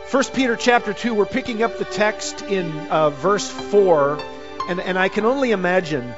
1 Peter chapter 2, we're picking up the text in verse 4, and I can only imagine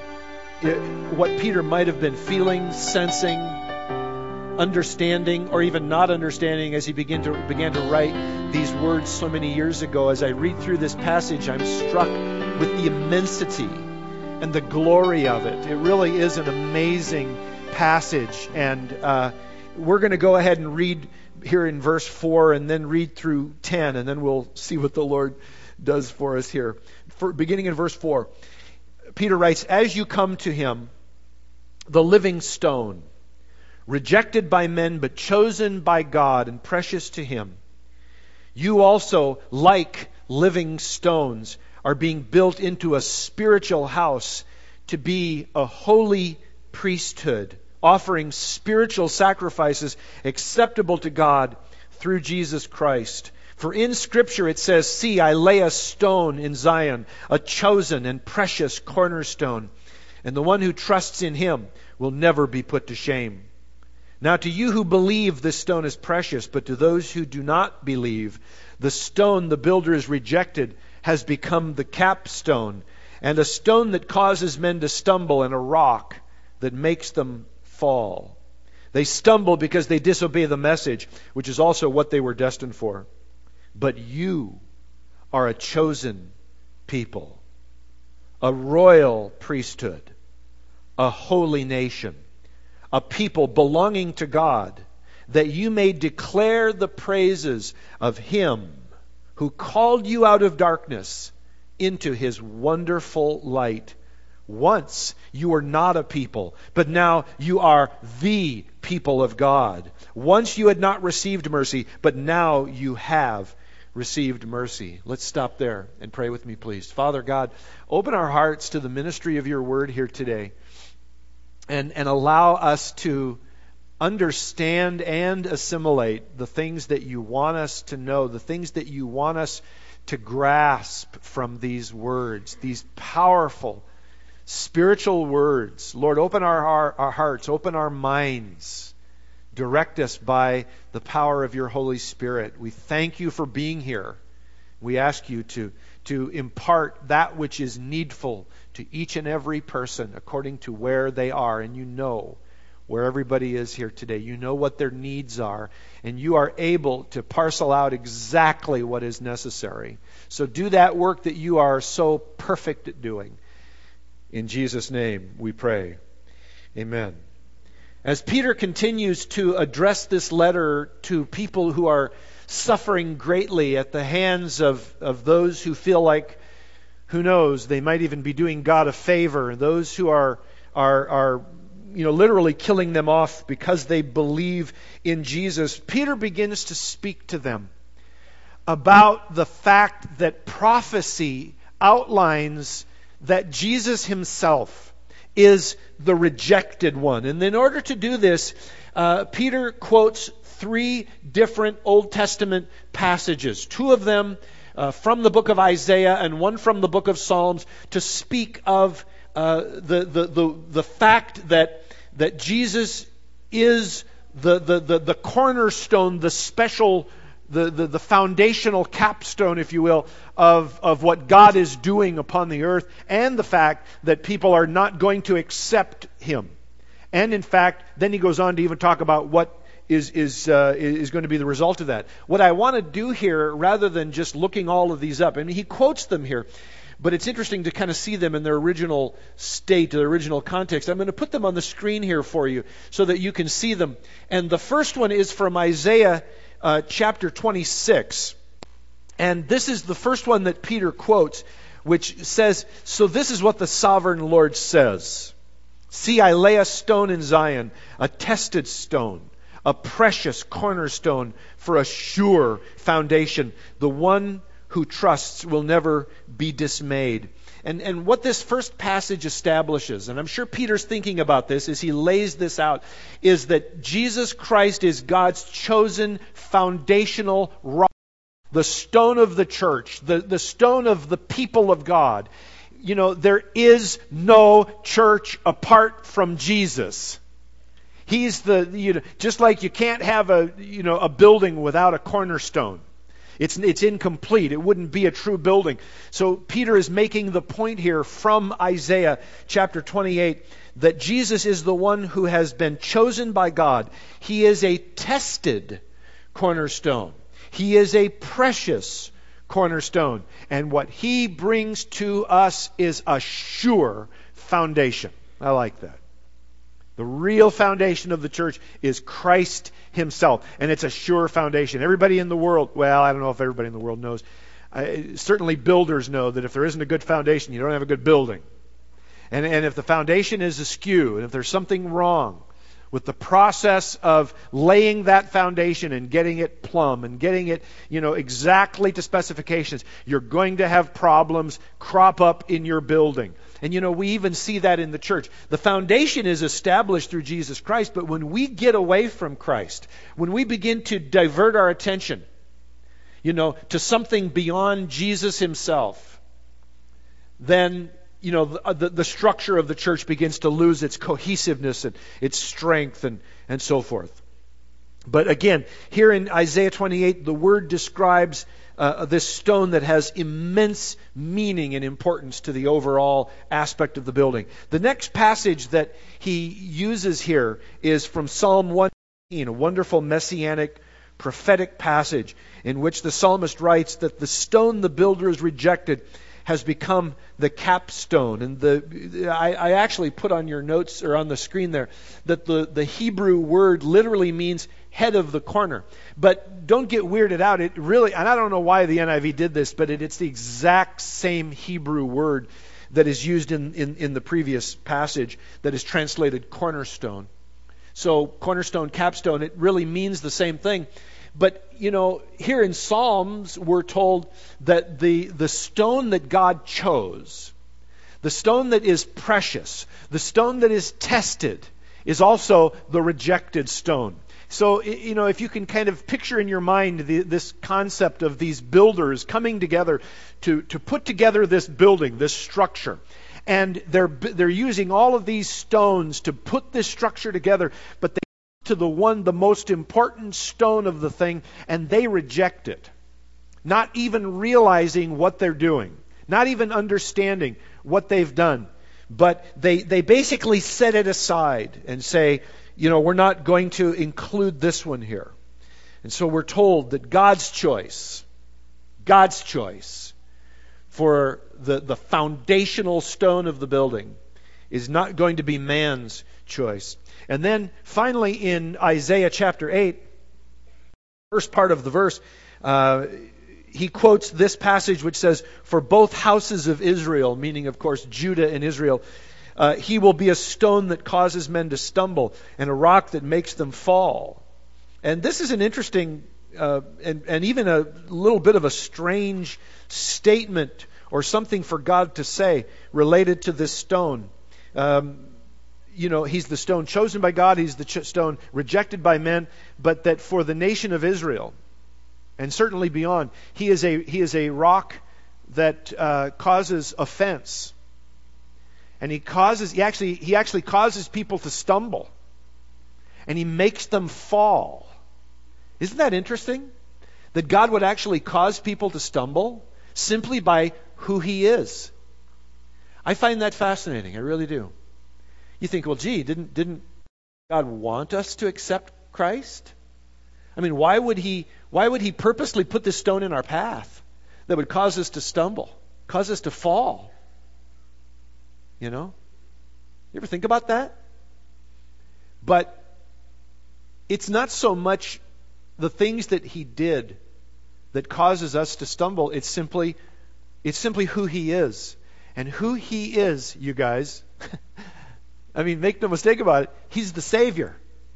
what Peter might have been feeling, sensing, understanding, or even not understanding as he began to write these words so many years ago. As I read through this passage, I'm struck with the immensity and the glory of it. It really is an amazing passage, and we're going to go ahead and read here in verse 4 and then read through 10, and then we'll see what the Lord does for us here. Beginning in verse 4, Peter writes, "As you come to him, the living stone, rejected by men but chosen by God and precious to him, you also, like living stones, are being built into a spiritual house to be a holy priesthood, offering spiritual sacrifices acceptable to God through Jesus Christ. For in Scripture it says, 'See, I lay a stone in Zion, a chosen and precious cornerstone, and the one who trusts in him will never be put to shame.' Now to you who believe, this stone is precious, but to those who do not believe, the stone the builders rejected has become the capstone, and a stone that causes men to stumble, and a rock that makes them fall. They stumble because they disobey the message, which is also what they were destined for. But you are a chosen people, a royal priesthood, a holy nation, a people belonging to God, that you may declare the praises of him who called you out of darkness into his wonderful light. Once you were not a people, but now you are the people of God. Once you had not received mercy, but now you have received mercy." Let's stop there and pray with me, please. Father God, open our hearts to the ministry of your word here today, and allow us to understand and assimilate the things that you want us to know, the things that you want us to grasp from these words, these powerful spiritual words. Lord, open our hearts, open our minds. Direct us by the power of your Holy Spirit. We thank you for being here. We ask you to impart that which is needful to each and every person according to where they are. And you know where everybody is here today. You know what their needs are, and you are able to parcel out exactly what is necessary. So do that work that you are so perfect at doing. In Jesus' name we pray. Amen. As Peter continues to address this letter to people who are suffering greatly at the hands of those who feel like, who knows, they might even be doing God a favor, those who are literally killing them off because they believe in Jesus, Peter begins to speak to them about the fact that prophecy outlines that Jesus himself is the rejected one. And in order to do this, Peter quotes 3 different Old Testament passages, 2 of them from the book of Isaiah and 1 from the book of Psalms, to speak of the fact that Jesus is the cornerstone, the special, the foundational capstone, if you will, of what God is doing upon the earth, and the fact that people are not going to accept him. And in fact, then he goes on to even talk about what is going to be the result of that. What I want to do here, rather than just looking all of these up, and he quotes them here, but it's interesting to kind of see them in their original state, their original context. I'm going to put them on the screen here for you so that you can see them. And the first one is from Isaiah chapter 26. And this is the first one that Peter quotes, which says, "So this is what the sovereign Lord says. See, I lay a stone in Zion, a tested stone, a precious cornerstone for a sure foundation. The one who trusts will never be dismayed." And what this first passage establishes, and I'm sure Peter's thinking about this as he lays this out, is that Jesus Christ is God's chosen foundational rock, the stone of the church, the stone of the people of God. You know, there is no church apart from Jesus. He's just like you can't have a building without a cornerstone. It's incomplete. It wouldn't be a true building. So Peter is making the point here from Isaiah chapter 28 that Jesus is the one who has been chosen by God. He is a tested cornerstone. He is a precious cornerstone. And what he brings to us is a sure foundation. I like that. The real foundation of the church is Christ himself. And it's a sure foundation. Everybody in the world, well, I don't know if everybody in the world knows. Certainly builders know that if there isn't a good foundation, you don't have a good building. And if the foundation is askew, and if there's something wrong with the process of laying that foundation and getting it plumb and getting it, exactly to specifications, you're going to have problems crop up in your building. And we even see that in the church. The foundation is established through Jesus Christ, but when we get away from Christ, when we begin to divert our attention, to something beyond Jesus himself, then the structure of the church begins to lose its cohesiveness and its strength and so forth. But again, here in Isaiah 28, the word describes this stone that has immense meaning and importance to the overall aspect of the building. The next passage that he uses here is from Psalm 119, a wonderful messianic prophetic passage in which the psalmist writes that the stone the builders rejected has become the capstone. And I actually put on your notes or on the screen there that the Hebrew word literally means head of the corner. But don't get weirded out. It really, and I don't know why the NIV did this, but it's the exact same Hebrew word that is used in the previous passage that is translated cornerstone. So cornerstone, capstone, it really means the same thing. But, here in Psalms, we're told that the stone that God chose, the stone that is precious, the stone that is tested, is also the rejected stone. So, if you can kind of picture in your mind this concept of these builders coming together to put together this building, this structure. And they're using all of these stones to put this structure together, but they to the most important stone of the thing, and they reject it. Not even realizing what they're doing. Not even understanding what they've done. But they basically set it aside and say, we're not going to include this one here. And so we're told that God's choice for the foundational stone of the building is not going to be man's choice. And then finally in Isaiah chapter 8, first part of the verse, he quotes this passage which says, "For both houses of Israel," meaning of course Judah and Israel, "he will be a stone that causes men to stumble and a rock that makes them fall." And this is an interesting and even a little bit of a strange statement or something for God to say related to this stone. He's the stone chosen by God, he's the stone rejected by men, but that for the nation of Israel, and certainly beyond, he is a rock that causes offense. And he actually causes people to stumble. And he makes them fall. Isn't that interesting? That God would actually cause people to stumble simply by who he is. I find that fascinating, I really do. You think, well, gee, didn't God want us to accept Christ? I mean, why would he purposely put this stone in our path that would cause us to stumble, cause us to fall? You ever think about that? But it's not so much the things that he did that causes us to stumble. It's simply who he is. And who he is, you guys, I mean, make no mistake about it, he's the Savior.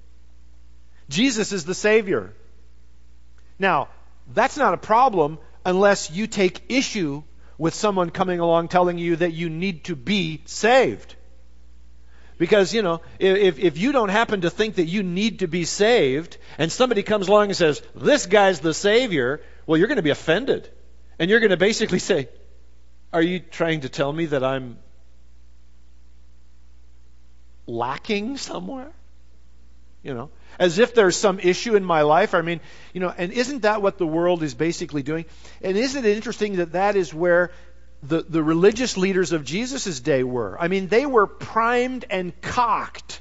Jesus is the Savior. Now, that's not a problem unless you take issue with someone coming along telling you that you need to be saved. Because, if you don't happen to think that you need to be saved, and somebody comes along and says, this guy's the Savior, well, you're going to be offended. And you're going to basically say, are you trying to tell me that I'm lacking somewhere? as if there's some issue in my life. I mean, and isn't that what the world is basically doing? And isn't it interesting that that is where the religious leaders of Jesus' day were? I mean, they were primed and cocked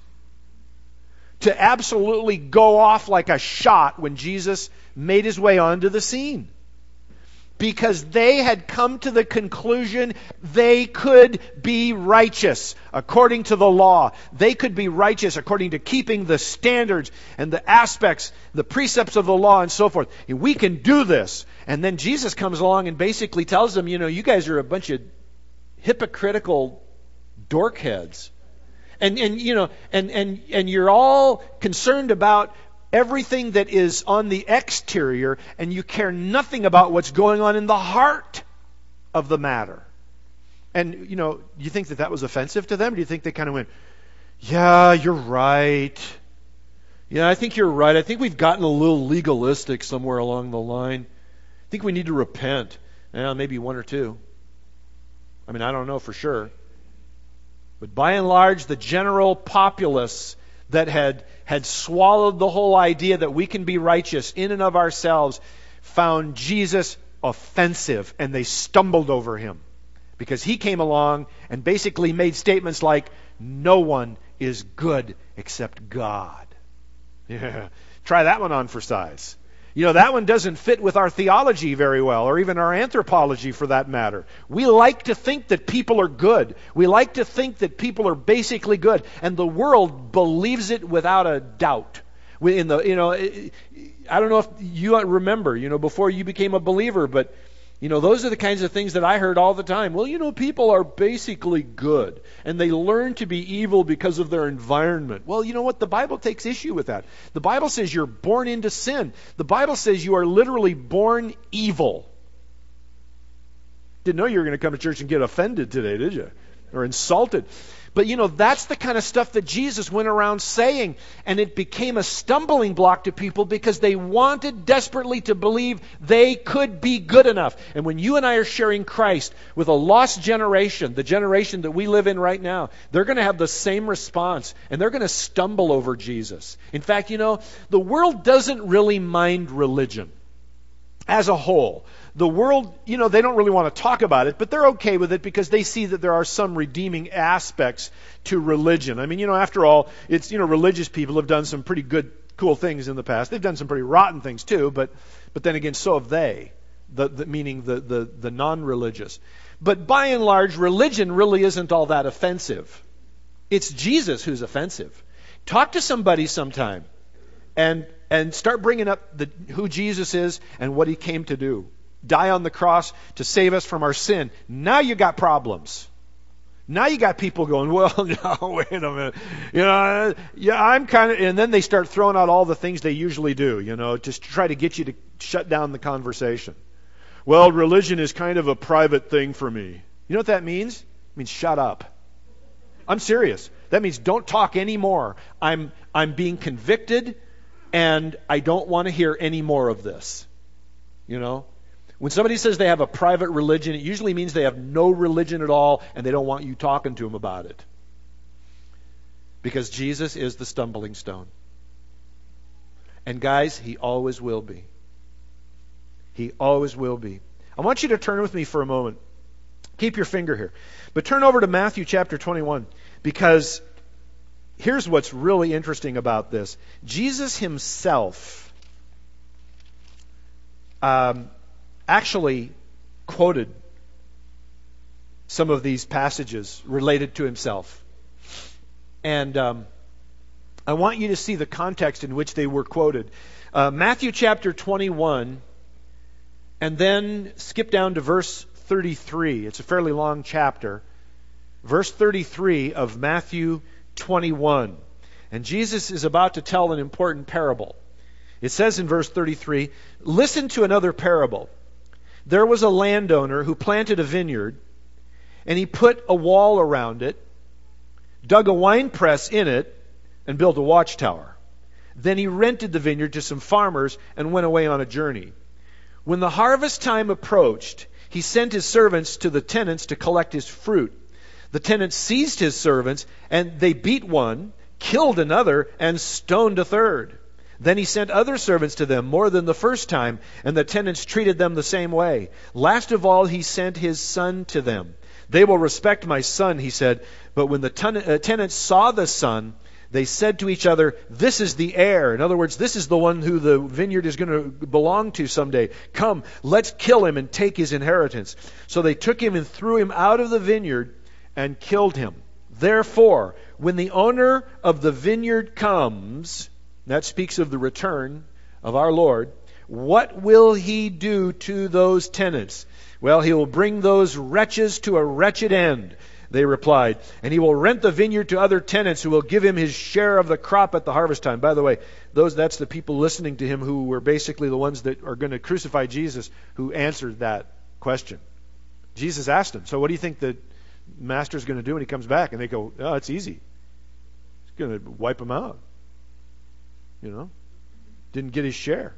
to absolutely go off like a shot when Jesus made his way onto the scene. Because they had come to the conclusion they could be righteous according to the law. They could be righteous according to keeping the standards and the aspects, the precepts of the law and so forth. And we can do this. And then Jesus comes along and basically tells them, you guys are a bunch of hypocritical dorkheads. And you're all concerned about everything that is on the exterior, and you care nothing about what's going on in the heart of the matter. And, you think that was offensive to them? Do you think they kind of went, yeah, you're right. Yeah, I think you're right. I think we've gotten a little legalistic somewhere along the line. I think we need to repent. Yeah, maybe one or two. I mean, I don't know for sure. But by and large, the general populace that had swallowed the whole idea that we can be righteous in and of ourselves found Jesus offensive, and they stumbled over him because he came along and basically made statements like, no one is good except God. Yeah. Try that one on for size. That one doesn't fit with our theology very well, or even our anthropology for that matter. We like to think that people are good. We like to think that people are basically good. And the world believes it without a doubt. I don't know if you remember, before you became a believer, but those are the kinds of things that I heard all the time. Well, people are basically good, and they learn to be evil because of their environment. Well, you know what? The Bible takes issue with that. The Bible says you're born into sin. The Bible says you are literally born evil. Didn't know you were going to come to church and get offended today, did you? Or insulted. But that's the kind of stuff that Jesus went around saying, and it became a stumbling block to people because they wanted desperately to believe they could be good enough. And when you and I are sharing Christ with a lost generation, the generation that we live in right now, they're going to have the same response, and they're going to stumble over Jesus. In fact, the world doesn't really mind religion as a whole. The world, they don't really want to talk about it, but they're okay with it because they see that there are some redeeming aspects to religion. I mean, after all, it's, religious people have done some pretty good, cool things in the past. They've done some pretty rotten things too, but then again, so have they, meaning the non-religious. But by and large, religion really isn't all that offensive. It's Jesus who's offensive. Talk to somebody sometime and start bringing up who Jesus is and what he came to do. Die on the cross to save us from our sin. Now you got problems. Now you got people going, well, no, wait a minute. I'm kind of, and then they start throwing out all the things they usually do, just to try to get you to shut down the conversation. Well, religion is kind of a private thing for me. You know what that means? It means shut up. I'm serious. That means don't talk anymore. I'm being convicted, and I don't want to hear any more of this. When somebody says they have a private religion, it usually means they have no religion at all, and they don't want you talking to them about it. Because Jesus is the stumbling stone. And guys, he always will be. He always will be. I want you to turn with me for a moment. Keep your finger here. But turn over to Matthew chapter 21, because here's what's really interesting about this. Jesus himself actually quoted some of these passages related to himself. And I want you to see the context in which they were quoted. Matthew chapter 21, and then skip down to verse 33. It's a fairly long chapter. Verse 33 of Matthew 21. And Jesus is about to tell an important parable. It says in verse 33, "Listen to another parable. There was a landowner who planted a vineyard, and he put a wall around it, dug a winepress in it, and built a watchtower. Then he rented the vineyard to some farmers and went away on a journey. When the harvest time approached, he sent his servants to the tenants to collect his fruit. The tenants seized his servants, and they beat one, killed another, and stoned a third. Then he sent other servants to them, more than the first time, and the tenants treated them the same way. Last of all, he sent his son to them. They will respect my son, he said. But when the tenants saw the son, they said to each other, this is the heir. In other words, this is the one who the vineyard is going to belong to someday. Come, let's kill him and take his inheritance. So they took him and threw him out of the vineyard and killed him. Therefore, when the owner of the vineyard comes, that speaks of the return of our Lord, what will he do to those tenants? Well, he will bring those wretches to a wretched end, they replied, and he will rent the vineyard to other tenants who will give him his share of the crop at the harvest time. By the way, that's the people listening to him who were basically the ones that are going to crucify Jesus who answered that question. Jesus asked them, so what do you think the master's going to do when he comes back? And they go, oh, it's easy. He's going to wipe them out. Didn't get his share.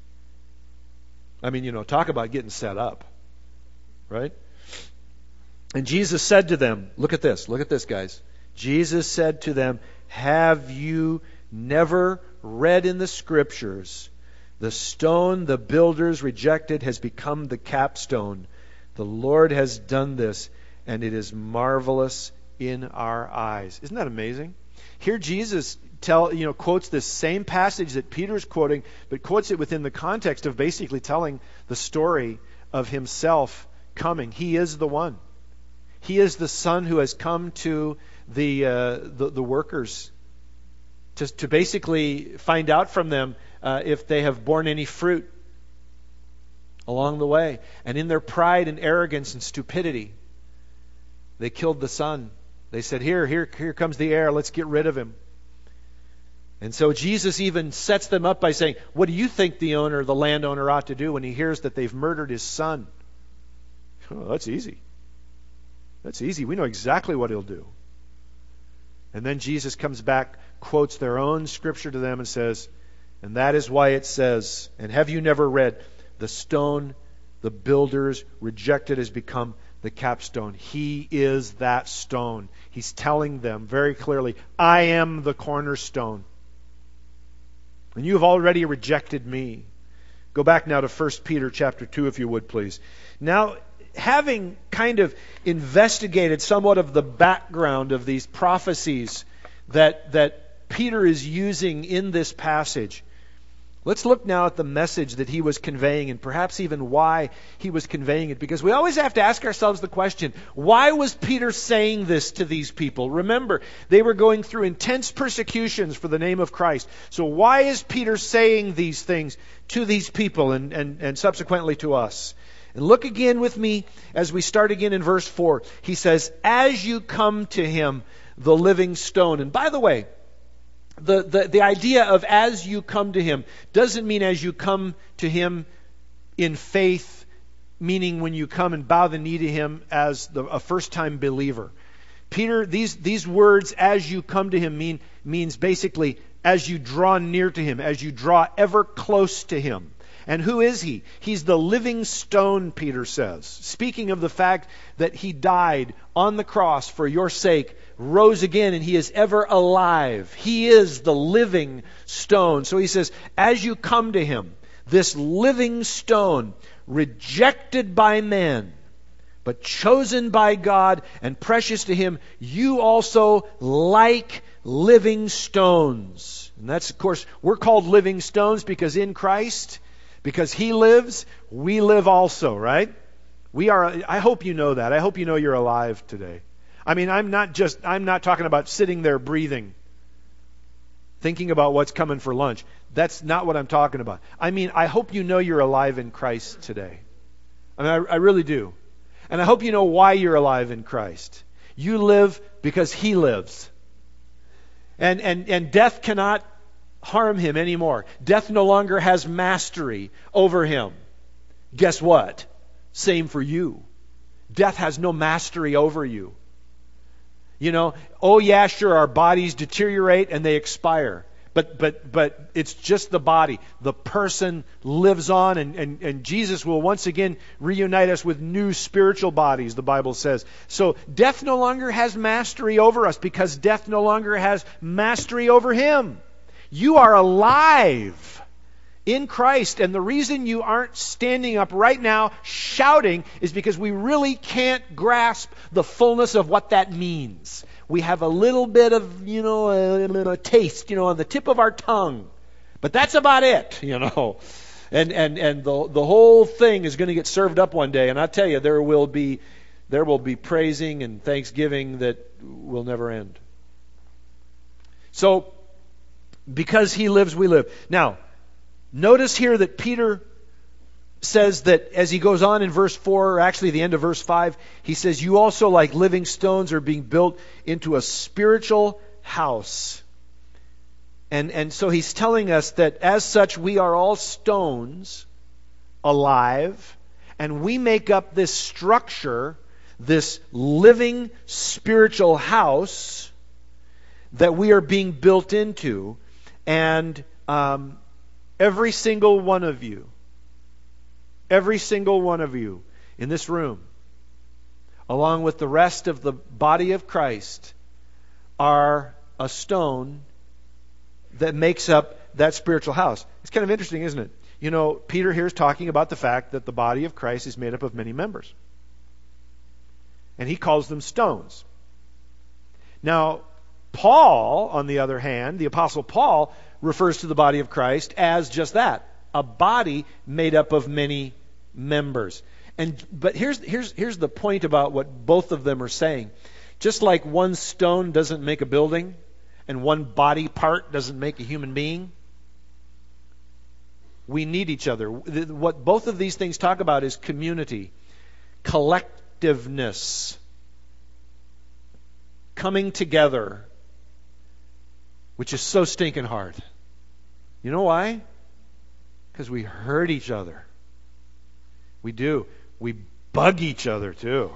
I mean, talk about getting set up. Right? And Jesus said to them, look at this, guys. Jesus said to them, have you never read in the Scriptures, the stone the builders rejected has become the capstone. The Lord has done this, and it is marvelous in our eyes. Isn't that amazing? Here Jesus quotes this same passage that Peter's quoting, but quotes it within the context of basically telling the story of himself coming. He is the one. He is the Son who has come to the workers to basically find out from them if they have borne any fruit along the way. And in their pride and arrogance and stupidity, they killed the Son. They said, here comes the heir. Let's get rid of him. And so Jesus even sets them up by saying, what do you think the landowner ought to do when he hears that they've murdered his son? Oh, that's easy. That's easy. We know exactly what he'll do. And then Jesus comes back, quotes their own scripture to them and says, and that is why it says, and have you never read, the stone the builders rejected has become the capstone. He is that stone. He's telling them very clearly, I am the cornerstone. And you have already rejected me. Go back now to 1 Peter chapter 2, if you would, please. Now, having kind of investigated somewhat of the background of these prophecies that Peter is using in this passage, let's look now at the message that he was conveying and perhaps even why he was conveying it. Because we always have to ask ourselves the question, why was Peter saying this to these people? Remember, they were going through intense persecutions for the name of Christ. So why is Peter saying these things to these people and subsequently to us? And look again with me as we start again in verse 4. He says, as you come to him, the living stone. And by the way, the idea of as you come to him doesn't mean as you come to him in faith, meaning when you come and bow the knee to him as a first-time believer. Peter, these words, as you come to him, means basically as you draw near to him, as you draw ever close to him. And who is he? He's the living stone, Peter says. Speaking of the fact that he died on the cross for your sake, rose again, and he is ever alive. He is the living stone. So he says, as you come to him, this living stone, rejected by man, but chosen by God and precious to him, you also like living stones. And that's, of course, we're called living stones because in Christ, because he lives, we live also, right? We are. I hope you know that. I hope you know you're alive today. I mean, I'm not talking about sitting there breathing, thinking about what's coming for lunch. That's not what I'm talking about. I mean, I hope you know you're alive in Christ today. I mean, I really do. And I hope you know why you're alive in Christ. You live because he lives. And death cannot harm him anymore. Death no longer has mastery over him. Guess what? Same for you. Death has no mastery over you. You know, oh yeah, sure, our bodies deteriorate and they expire. But it's just the body. The person lives on, and Jesus will once again reunite us with new spiritual bodies, the Bible says. So death no longer has mastery over us because death no longer has mastery over him. You are alive in Christ, and the reason you aren't standing up right now shouting is because we really can't grasp the fullness of what that means. We have a little bit of, a taste, on the tip of our tongue. But that's about it, And the whole thing is going to get served up one day. And I tell you, there will be praising and thanksgiving that will never end. So, because he lives, we live. Now, notice here that Peter says that as he goes on in verse 4, or actually the end of verse 5, he says, you also like living stones are being built into a spiritual house. And so he's telling us that as such we are all stones alive, and we make up this structure, this living spiritual house that we are being built into. And every single one of you in this room, along with the rest of the body of Christ, are a stone that makes up that spiritual house. It's kind of interesting, isn't it? Peter here is talking about the fact that the body of Christ is made up of many members. And he calls them stones. Now, Paul, on the other hand, the Apostle Paul, refers to the body of Christ as just that, a body made up of many members. But here's the point about what both of them are saying. Just like one stone doesn't make a building, and one body part doesn't make a human being, we need each other. What both of these things talk about is community, collectiveness, coming together, which is so stinking hard. You know why? Because we hurt each other. We do. We bug each other too.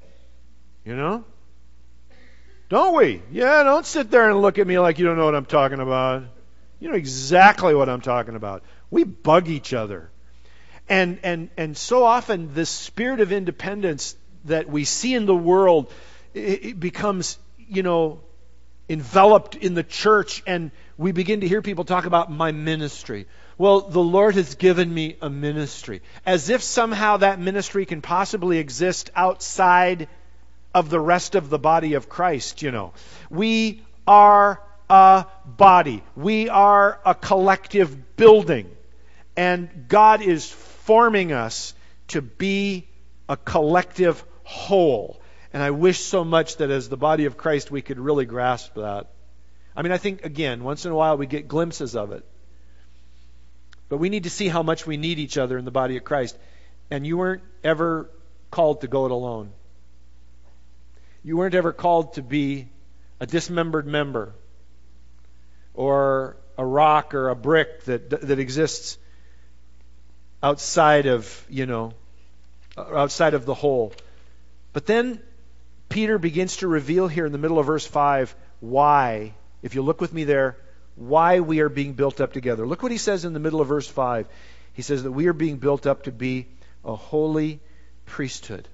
Don't we? Yeah, don't sit there and look at me like you don't know what I'm talking about. You know exactly what I'm talking about. We bug each other. And so often this spirit of independence that we see in the world, it becomes, enveloped in the church, and we begin to hear people talk about my ministry. Well, the Lord has given me a ministry. As if somehow that ministry can possibly exist outside of the rest of the body of Christ, We are a body. We are a collective building. And God is forming us to be a collective whole. And I wish so much that as the body of Christ we could really grasp that. I think, again, once in a while we get glimpses of it. But we need to see how much we need each other in the body of Christ. And you weren't ever called to go it alone. You weren't ever called to be a dismembered member or a rock or a brick that exists outside of, outside of the whole. But then Peter begins to reveal here in the middle of verse 5 why, if you look with me there, why we are being built up together. Look what he says in the middle of verse 5. He says that we are being built up to be a holy priesthood.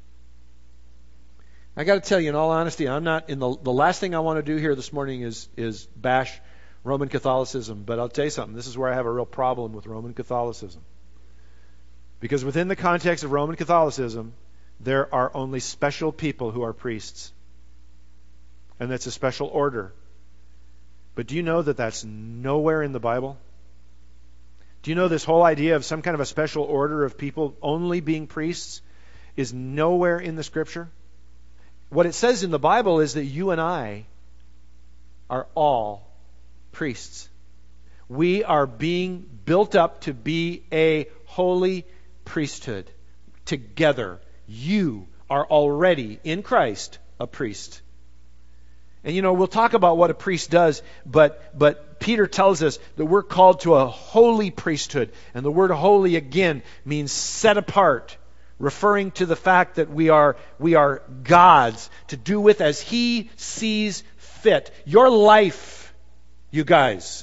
I got to tell you, in all honesty, I'm not in the last thing I want to do here this morning is bash Roman Catholicism. But I'll tell you something. This is where I have a real problem with Roman Catholicism. Because within the context of Roman Catholicism, there are only special people who are priests. And that's a special order. But do you know that that's nowhere in the Bible? Do you know this whole idea of some kind of a special order of people only being priests is nowhere in the Scripture? What it says in the Bible is that you and I are all priests. We are being built up to be a holy priesthood together. You are already in Christ a priest. And we'll talk about what a priest does, but Peter tells us that we're called to a holy priesthood. And the word holy again means set apart, referring to the fact that we are God's, to do with as He sees fit. Your life, you guys,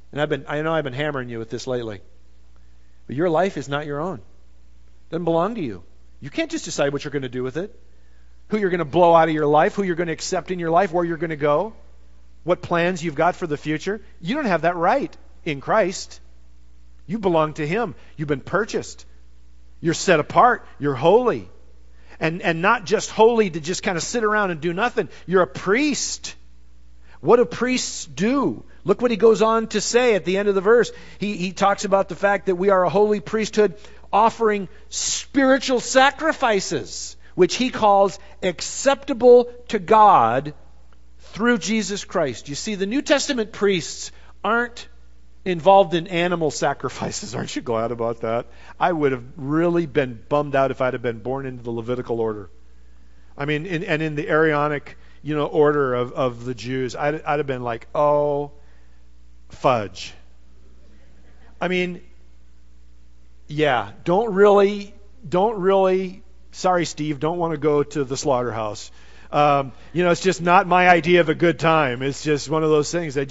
And I know I've been hammering you with this lately. But your life is not your own. It doesn't belong to you. You can't just decide what you're going to do with it. Who you're going to blow out of your life, who you're going to accept in your life, where you're going to go, what plans you've got for the future. You don't have that right in Christ. You belong to Him. You've been purchased. You're set apart. You're holy. And not just holy to just kind of sit around and do nothing. You're a priest. What do priests do? Look what he goes on to say at the end of the verse. He talks about the fact that we are a holy priesthood offering spiritual sacrifices, which he calls acceptable to God through Jesus Christ. You see, the New Testament priests aren't involved in animal sacrifices. Aren't you glad about that? I would have really been bummed out if I'd have been born into the Levitical order. I mean, in the Aaronic, order of the Jews, I'd have been like, oh, fudge. I mean, yeah, don't really, sorry, Steve, don't want to go to the slaughterhouse. It's just not my idea of a good time. It's just one of those things.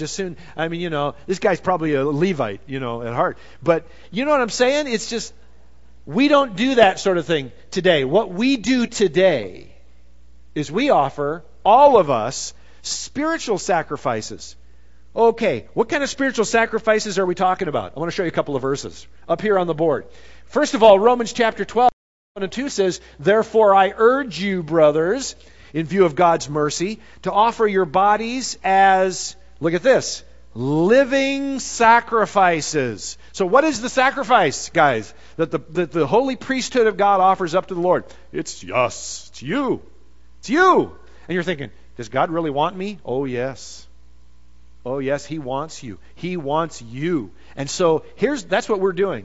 This guy's probably a Levite, at heart. But you know what I'm saying? It's just, we don't do that sort of thing today. What we do today is we offer, all of us, spiritual sacrifices. Okay, what kind of spiritual sacrifices are we talking about? I want to show you a couple of verses up here on the board. First of all, Romans chapter 12, 1 and 2 says, "Therefore I urge you, brothers, in view of God's mercy, to offer your bodies as," look at this, "living sacrifices." So what is the sacrifice, guys, that the holy priesthood of God offers up to the Lord? It's us. It's you. It's you. And you're thinking, does God really want me? Oh, yes. Oh, yes, He wants you. He wants you. And so that's what we're doing.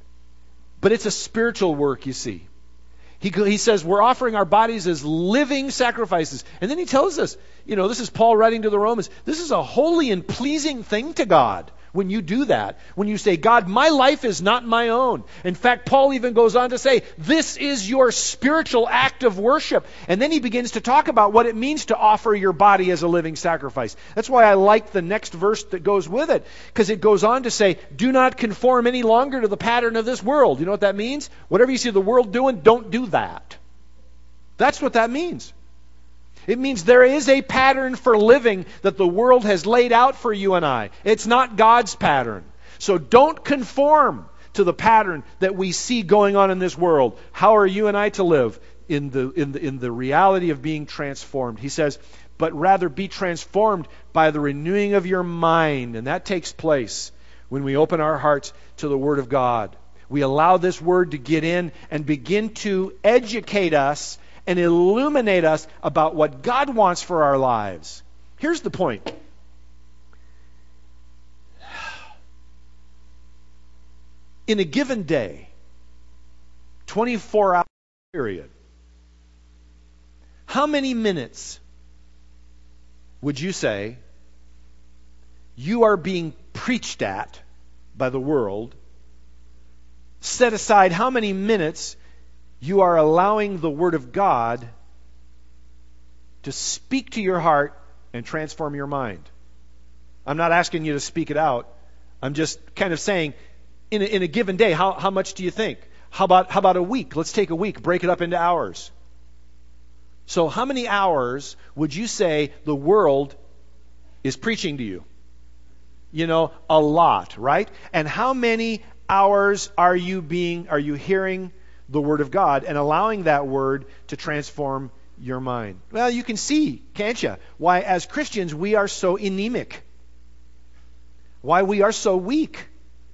But it's a spiritual work, you see. He says we're offering our bodies as living sacrifices. And then he tells us, this is Paul writing to the Romans, this is a holy and pleasing thing to God when you do that. When you say, God, my life is not my own. In fact, Paul even goes on to say, this is your spiritual act of worship. And then he begins to talk about what it means to offer your body as a living sacrifice. That's why I like the next verse that goes with it, because it goes on to say, do not conform any longer to the pattern of this world. You know what that means? Whatever you see the world doing, don't do that. That's what that means. It means there is a pattern for living that the world has laid out for you and I. It's not God's pattern. So don't conform to the pattern that we see going on in this world. How are you and I to live? In the reality of being transformed. He says, but rather be transformed by the renewing of your mind. And that takes place when we open our hearts to the Word of God. We allow this Word to get in and begin to educate us and illuminate us about what God wants for our lives. Here's the point. In a given day, 24-hour period, how many minutes would you say you are being preached at by the world? Set aside how many minutes you are allowing the Word of God to speak to your heart and transform your mind. I'm not asking you to speak it out. I'm just kind of saying, in a given day, how much do you think? How about a week? Let's take a week, break it up into hours. So how many hours would you say the world is preaching to you? A lot, right? And how many hours are you hearing the Word of God and allowing that Word to transform your mind? Well, you can see, can't you, why as Christians we are so anemic. Why we are so weak.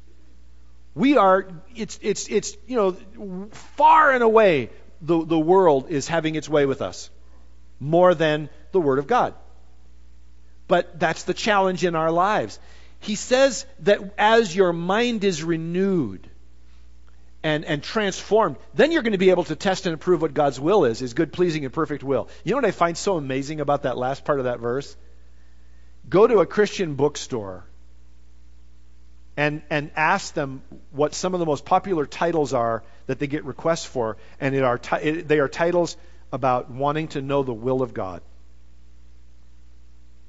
It's far and away the world is having its way with us more than the Word of God. But that's the challenge in our lives. He says that as your mind is renewed and transformed, then you're going to be able to test and approve what God's will is, His good, pleasing, and perfect will. You know what I find so amazing about that last part of that verse? Go to a Christian bookstore and ask them what some of the most popular titles are that they get requests for, and they are titles about wanting to know the will of God.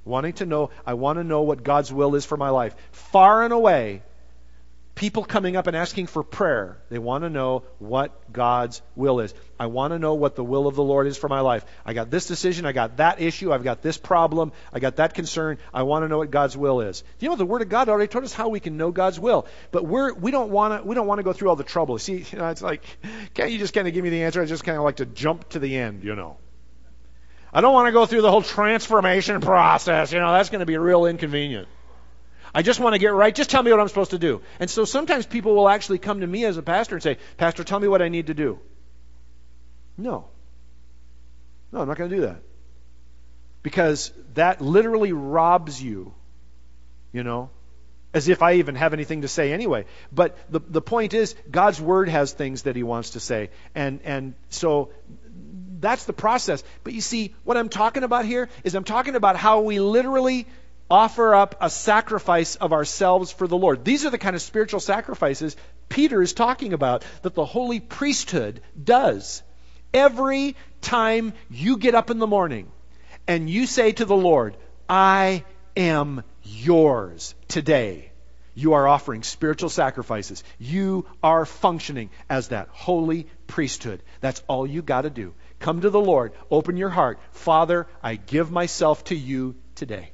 Wanting to know, I want to know what God's will is for my life. Far and away, people coming up and asking for prayer, they want to know what God's will is. I want to know what the will of the Lord is for my life. I got this decision, I got that issue, I've got this problem, I got that concern. I want to know what God's will is. You know, the Word of God already told us how we can know God's will, but we don't want to go through all the trouble. See, you know, it's like, can't you just kind of give me the answer? I just kind of like to jump to the end, you know. I don't want to go through the whole transformation process. You know, that's going to be real inconvenient. I just want to get right. Just tell me what I'm supposed to do. And so sometimes people will actually come to me as a pastor and say, Pastor, tell me what I need to do. No, I'm not going to do that. Because that literally robs you, you know, as if I even have anything to say anyway. But the point is, God's Word has things that He wants to say. And so that's the process. But you see, what I'm talking about here is I'm talking about how we literally offer up a sacrifice of ourselves for the Lord. These are the kind of spiritual sacrifices Peter is talking about that the holy priesthood does. Every time you get up in the morning and you say to the Lord, I am yours today, you are offering spiritual sacrifices. You are functioning as that holy priesthood. That's all you got to do. Come to the Lord. Open your heart. Father, I give myself to you today.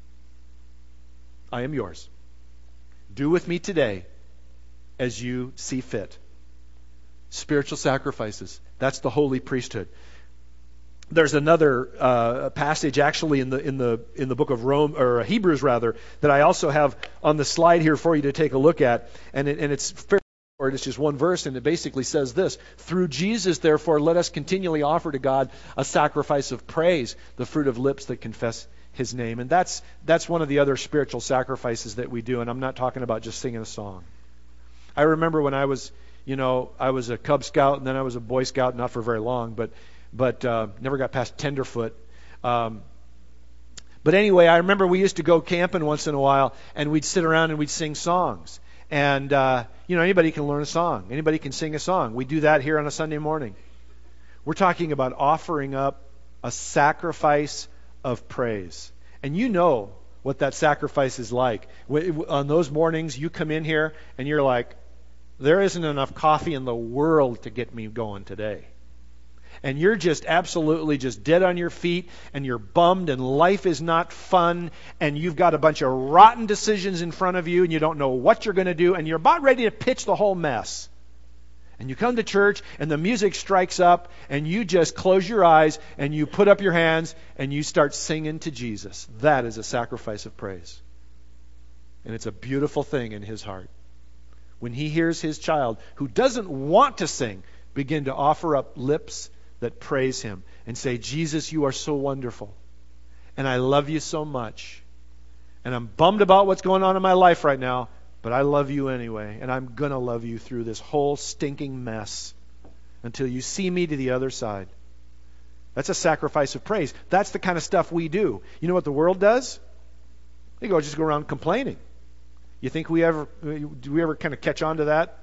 I am yours. Do with me today as you see fit. Spiritual sacrifices. That's the holy priesthood. There's another passage actually in the book of Hebrews rather, that I also have on the slide here for you to take a look at, and it's fairly short. It's just one verse, and it basically says this: through Jesus, therefore, let us continually offer to God a sacrifice of praise, the fruit of lips that confess His name. And that's one of the other spiritual sacrifices that we do, and I'm not talking about just singing a song. I remember when I was a Cub Scout, and then I was a Boy Scout, not for very long, but never got past tenderfoot. But anyway, I remember we used to go camping once in a while, and we'd sit around and we'd sing songs. And, anybody can learn a song. Anybody can sing a song. We do that here on a Sunday morning. We're talking about offering up a sacrifice of praise. And you know what that sacrifice is like. On those mornings, you come in here and you're like, there isn't enough coffee in the world to get me going today. And you're just absolutely just dead on your feet, and you're bummed, and life is not fun, and you've got a bunch of rotten decisions in front of you, and you don't know what you're going to do, and you're about ready to pitch the whole mess. And you come to church, and the music strikes up, and you just close your eyes, and you put up your hands, and you start singing to Jesus. That is a sacrifice of praise. And it's a beautiful thing in His heart. When He hears His child, who doesn't want to sing, begin to offer up lips that praise Him and say, Jesus, you are so wonderful, and I love you so much, and I'm bummed about what's going on in my life right now, but I love you anyway, and I'm going to love you through this whole stinking mess until you see me to the other side. That's a sacrifice of praise. That's the kind of stuff we do. You know what the world does? They just go around complaining. You think do we ever kind of catch on to that?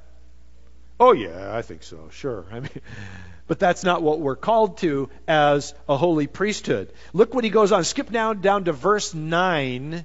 Oh yeah, I think so. Sure. But that's not what we're called to as a holy priesthood. Look what he goes on. Skip down to verse 9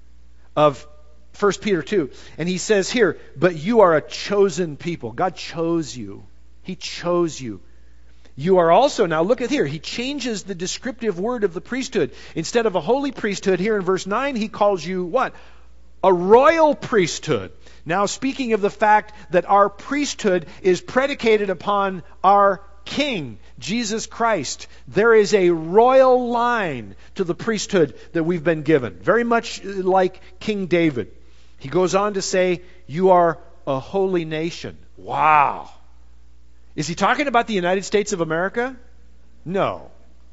of 1 Peter 2. And he says here, but you are a chosen people. God chose you. He chose you. You are also, now look at here, he changes the descriptive word of the priesthood. Instead of a holy priesthood, here in verse 9, he calls you what? A royal priesthood. Now, speaking of the fact that our priesthood is predicated upon our King, Jesus Christ, there is a royal line to the priesthood that we've been given, very much like King David. He goes on to say, you are a holy nation. Wow. Is he talking about the United States of America? No.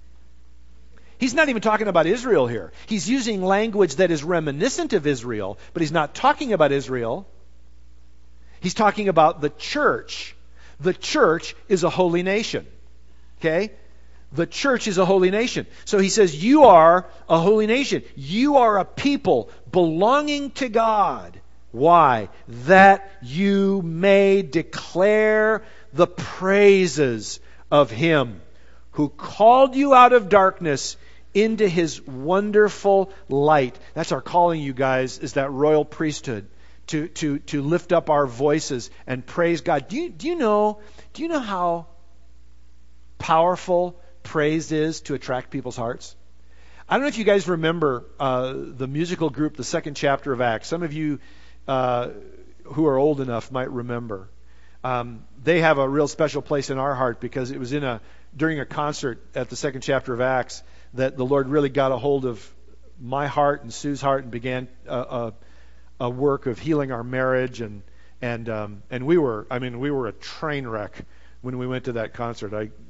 He's not even talking about Israel here. He's using language that is reminiscent of Israel, but he's not talking about Israel. He's talking about the church. The church is a holy nation. Okay? The church is a holy nation. So he says, you are a holy nation. You are a people belonging to God. Why? That you may declare the praises of Him who called you out of darkness into His wonderful light. That's our calling, you guys, is that royal priesthood. To lift up our voices and praise God. Do you know how powerful praise is to attract people's hearts? I don't know if you guys remember the musical group, the second chapter of Acts. Some of you who are old enough might remember. They have a real special place in our heart because it was during a concert at the second chapter of Acts that the Lord really got a hold of my heart and Sue's heart and began a work of healing our marriage, and we were a train wreck when we went to that concert.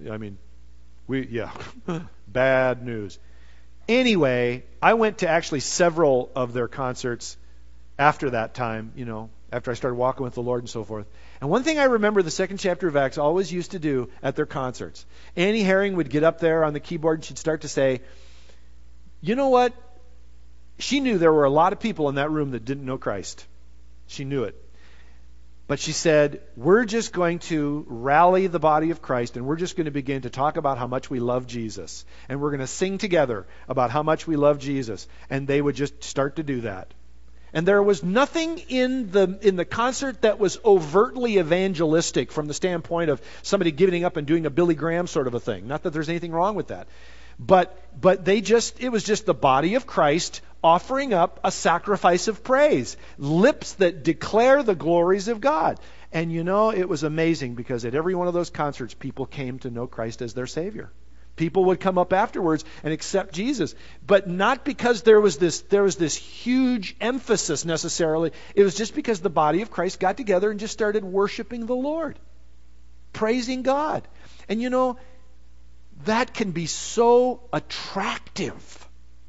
Bad news. Anyway, I went to actually several of their concerts after that time, after I started walking with the Lord and so forth. And one thing I remember the second chapter of Acts always used to do at their concerts, Annie Herring would get up there on the keyboard and she'd start to say, you know what? She knew there were a lot of people in that room that didn't know Christ. She knew it. But she said, we're just going to rally the body of Christ and we're just going to begin to talk about how much we love Jesus. And we're going to sing together about how much we love Jesus. And they would just start to do that. And there was nothing in the concert that was overtly evangelistic from the standpoint of somebody giving up and doing a Billy Graham sort of a thing. Not that there's anything wrong with that. But it was just the body of Christ offering up a sacrifice of praise. Lips that declare the glories of God. And it was amazing because at every one of those concerts, people came to know Christ as their Savior. People would come up afterwards and accept Jesus. But not because there was this huge emphasis necessarily. It was just because the body of Christ got together and just started worshiping the Lord. Praising God. And that can be so attractive.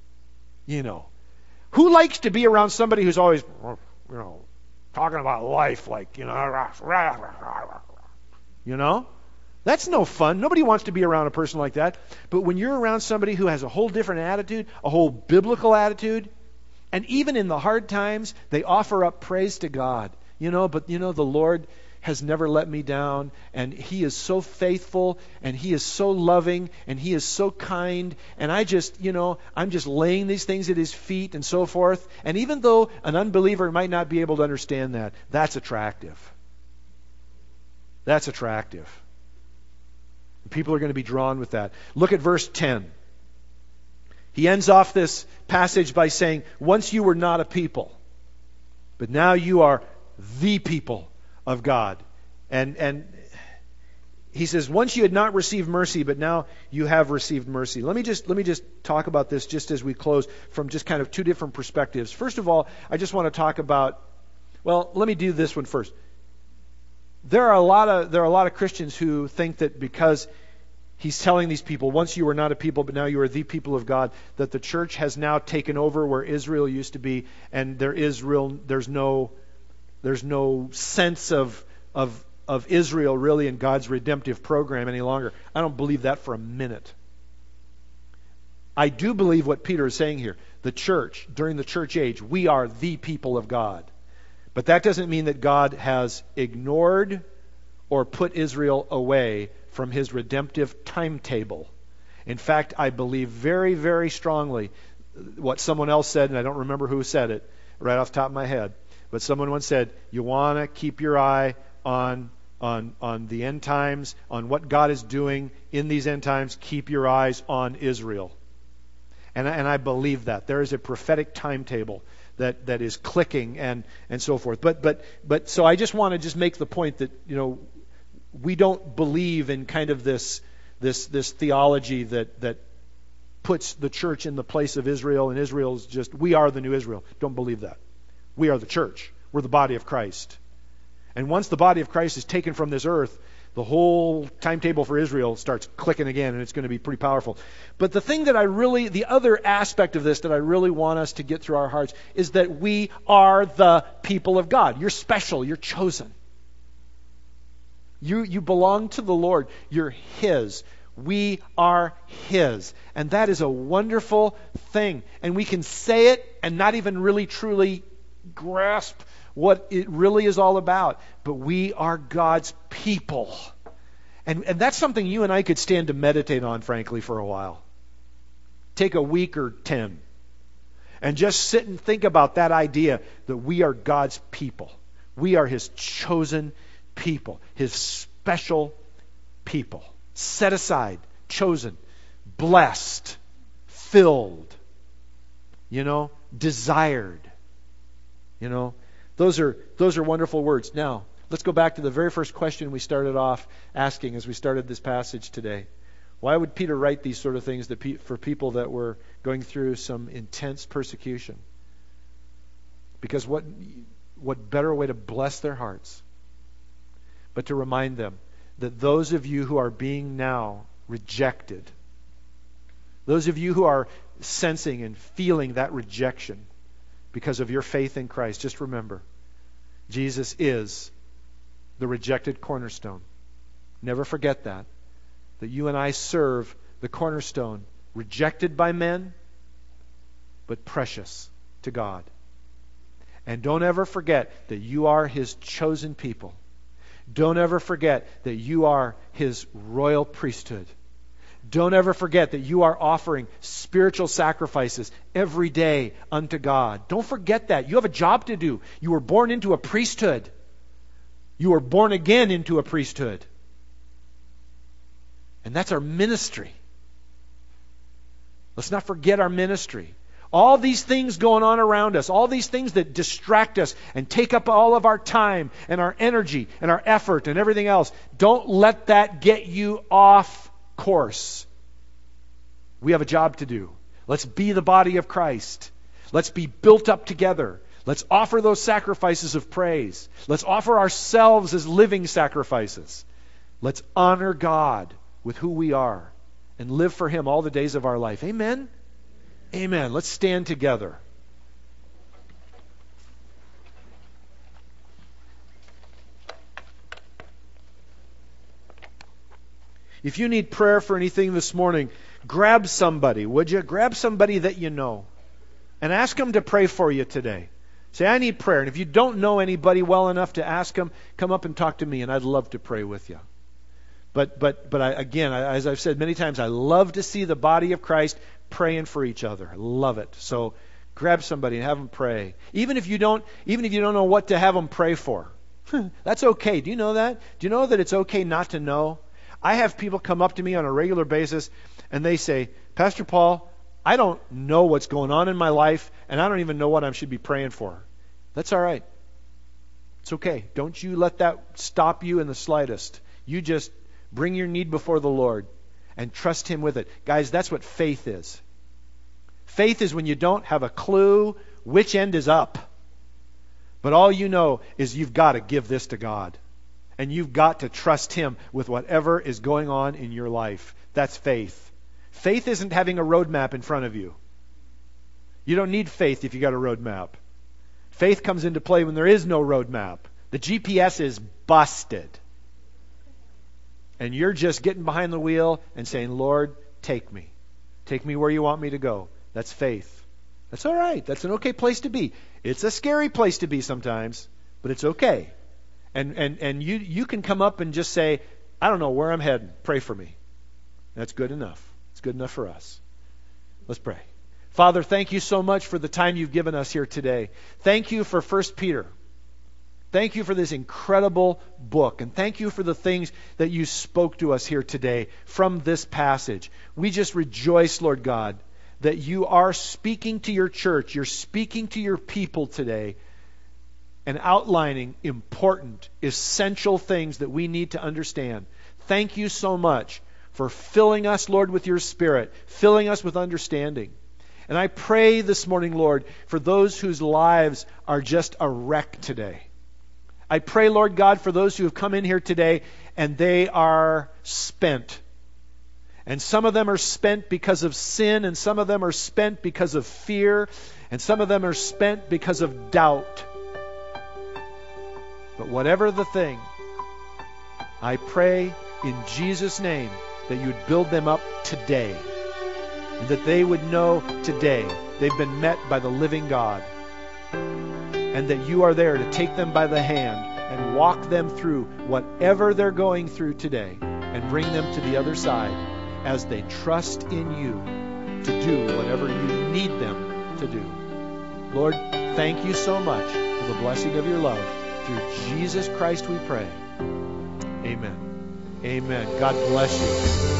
Who likes to be around somebody who's always, talking about life like, That's no fun. Nobody wants to be around a person like that. But when you're around somebody who has a whole different attitude, a whole biblical attitude, and even in the hard times, they offer up praise to God. But the Lord has never let me down, and He is so faithful, and He is so loving, and He is so kind, and I'm just laying these things at His feet and so forth. And even though an unbeliever might not be able to understand that, that's attractive. That's attractive. People are going to be drawn with that. Look at verse 10. He ends off this passage by saying, once you were not a people, but now you are the people of God. And he says, once you had not received mercy, but now you have received mercy. Let me just talk about this just as we close from just kind of two different perspectives. First of all, I just want to talk about, let me do this one first. There are a lot of Christians who think that because he's telling these people, once you were not a people, but now you are the people of God, that the church has now taken over where Israel used to be, and there's no sense of Israel really in God's redemptive program any longer. I don't believe that for a minute. I do believe what Peter is saying here. The church, during the church age, we are the people of God. But that doesn't mean that God has ignored or put Israel away from His redemptive timetable. In fact, I believe very, very strongly what someone else said, and I don't remember who said it right off the top of my head, but someone once said, you want to keep your eye on the end times, on what God is doing in these end times, keep your eyes on Israel. And I believe that. There is a prophetic timetable that is clicking and so forth. But so I just want to make the point that we don't believe in kind of this theology that puts the church in the place of Israel, and Israel's just, we are the new Israel. Don't believe that. We are the church. We're the body of Christ. And once the body of Christ is taken from this earth, the whole timetable for Israel starts clicking again, and it's going to be pretty powerful. But the other aspect of this that I really want us to get through our hearts is that we are the people of God. You're special. You're chosen. You belong to the Lord. You're His. We are His. And that is a wonderful thing. And we can say it and not even really truly grasp what it really is all about. But we are God's people. And that's something you and I could stand to meditate on, frankly, for a while. take a week or 10 and just sit and think about that idea that we are God's people. We are His chosen people, His special people, set aside, chosen, blessed, filled, desired. Those are wonderful words. Now, let's go back to the very first question we started off asking as we started this passage today. Why would Peter write these sort of things for people that were going through some intense persecution? Because what better way to bless their hearts but to remind them that those of you who are being now rejected, those of you who are sensing and feeling that rejection because of your faith in Christ, just remember, Jesus is the rejected cornerstone. Never forget that you and I serve the cornerstone, rejected by men, but precious to God. And don't ever forget that you are His chosen people. Don't ever forget that you are His royal priesthood. Don't ever forget that you are offering spiritual sacrifices every day unto God. Don't forget that. You have a job to do. You were born into a priesthood. You were born again into a priesthood. And that's our ministry. Let's not forget our ministry. All these things going on around us, all these things that distract us and take up all of our time and our energy and our effort and everything else, don't let that get you off course. We have a job to do. Let's be the body of Christ. Let's be built up together. Let's offer those sacrifices of praise. Let's offer ourselves as living sacrifices. Let's honor God with who we are and live for Him all the days of our life. Amen? Amen. Let's stand together. If you need prayer for anything this morning, grab somebody, would you? Grab somebody that you know and ask them to pray for you today. Say, I need prayer. And if you don't know anybody well enough to ask them, come up and talk to me and I'd love to pray with you. But again, as I've said many times, I love to see the body of Christ praying for each other. I love it. So grab somebody and have them pray. Even if you don't know what to have them pray for, that's okay. Do you know that? Do you know that it's okay not to know? I have people come up to me on a regular basis and they say, Pastor Paul, I don't know what's going on in my life and I don't even know what I should be praying for. That's all right. It's okay. Don't you let that stop you in the slightest. You just bring your need before the Lord and trust Him with it. Guys, that's what faith is. Faith is when you don't have a clue which end is up. But all you know is you've got to give this to God. And you've got to trust Him with whatever is going on in your life. That's faith. Faith isn't having a roadmap in front of you. You don't need faith if you got a roadmap. Faith comes into play when there is no roadmap. The GPS is busted. And you're just getting behind the wheel and saying, Lord, take me. Take me where you want me to go. That's faith. That's all right. That's an okay place to be. It's a scary place to be sometimes, but it's okay. And you can come up and just say, I don't know where I'm heading. Pray for me. That's good enough. It's good enough for us. Let's pray. Father, thank you so much for the time you've given us here today. Thank you for 1 Peter. Thank you for this incredible book. And thank you for the things that you spoke to us here today from this passage. We just rejoice, Lord God, that you are speaking to your church. You're speaking to your people today and outlining important, essential things that we need to understand. Thank you so much for filling us, Lord, with your Spirit, filling us with understanding. And I pray this morning, Lord, for those whose lives are just a wreck today. I pray, Lord God, for those who have come in here today and they are spent. And some of them are spent because of sin, and some of them are spent because of fear, and some of them are spent because of doubt. But whatever the thing, I pray in Jesus' name that you would build them up today, and that they would know today they've been met by the living God, and that you are there to take them by the hand and walk them through whatever they're going through today and bring them to the other side as they trust in you to do whatever you need them to do. Lord, thank you so much for the blessing of your love. Through Jesus Christ we pray. Amen. Amen. God bless you.